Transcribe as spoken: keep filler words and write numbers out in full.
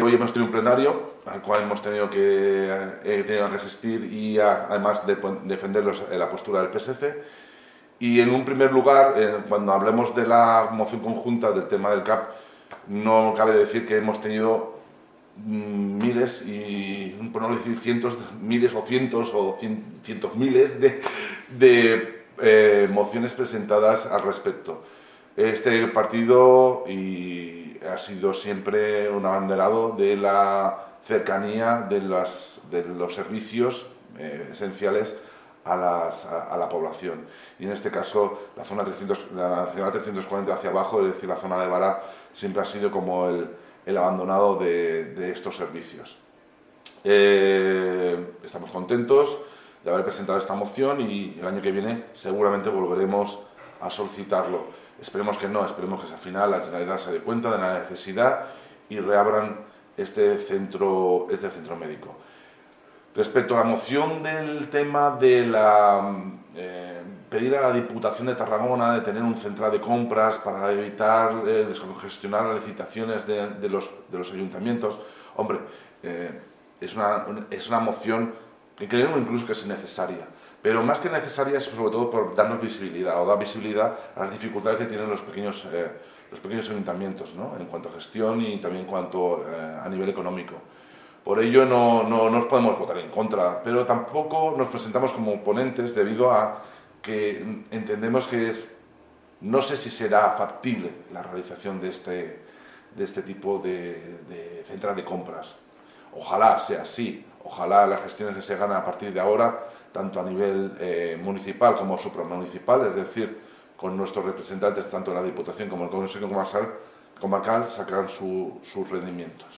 hoy hemos tenido un plenario al cual hemos tenido que, eh, tenido que asistir y a, además de, defender los, eh, la postura del P S C. Y en un primer lugar, eh, cuando hablemos de la moción conjunta del tema del C A P, no cabe decir que hemos tenido mmm, miles y, por no decir cientos, miles o cientos o cien, cientos miles de, de eh, mociones presentadas al respecto. Este partido y ha sido siempre un abanderado de la cercanía de, las, de los servicios eh, esenciales a, las, a, a la población. Y en este caso, la zona trescientos, la Nacional trescientos cuarenta hacia abajo, es decir, la zona de Vara, siempre ha sido como el, el abandonado de, de estos servicios. Eh, estamos contentos de haber presentado esta moción y el año que viene seguramente volveremos a solicitarlo. Esperemos que no, esperemos que al final la Generalitat se dé cuenta de la necesidad y reabran este centro, este centro médico. Respecto a la moción del tema de la, eh, pedir a la Diputación de Tarragona de tener un central de compras para evitar eh, descongestionar las licitaciones de, de, los, de los ayuntamientos, hombre, eh, es, una, es una moción que creemos incluso que es necesaria, pero más que necesaria es sobre todo por darnos visibilidad o dar visibilidad a las dificultades que tienen los pequeños, eh, los pequeños ayuntamientos, ¿no? En cuanto a gestión y también en cuanto eh, a nivel económico. Por ello no, no, no nos podemos votar en contra, pero tampoco nos presentamos como ponentes debido a que entendemos que es, no sé si será factible la realización de este, de este tipo de, de central de compras. Ojalá sea así, ojalá las gestiones que se hagan a partir de ahora, tanto a nivel eh, municipal como supramunicipal, es decir, con nuestros representantes tanto en la Diputación como en el Consejo Comarcal, comarcal sacan su, sus rendimientos.